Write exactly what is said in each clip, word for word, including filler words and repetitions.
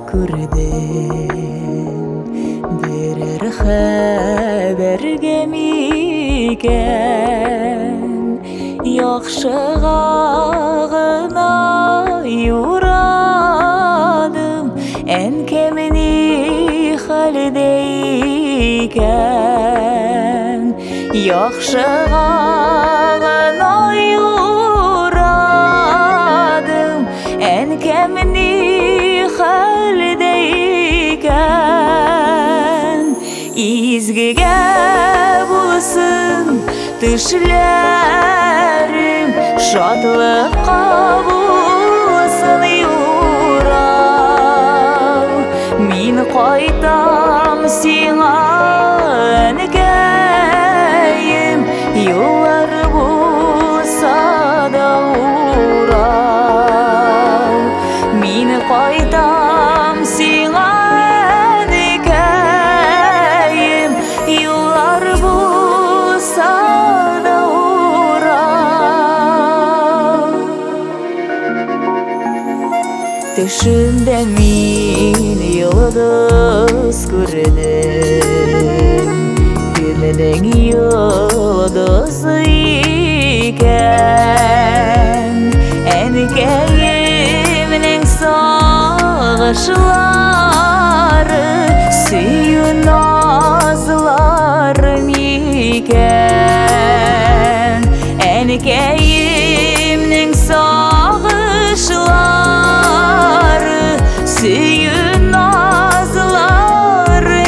күрден берер хәбәргә микән яхшыга гына юрадым әнкәмне хәлдә икән яхшыга гына юрадым әнкәмне хәлдә икән изгегә булсын төшләрем шатлыкка булсын юрау мин кайтам сиңа әнкәем юллар булса да урау мин кайтам сиңа әнкәем юллар булса да урау төшемдә мин йолдыз күрдем күлмәдең йолдыз икән әнкәемнең сагышлары сөю назлары микән әнкәемнең сагышлары сөю назлары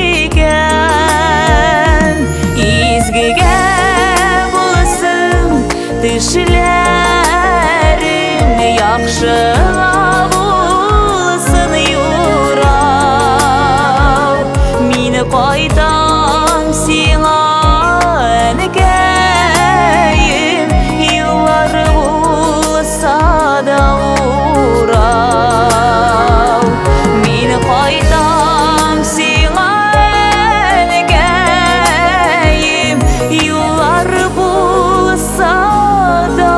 микән изгегә булсын төшләрем яхшыга булсын юрау мин кайтам сиңа әнкәем юллар булса да урау мин кайтам сиңа әнкәем юллар булса да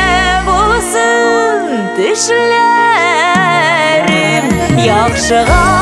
төшләрем яхшыга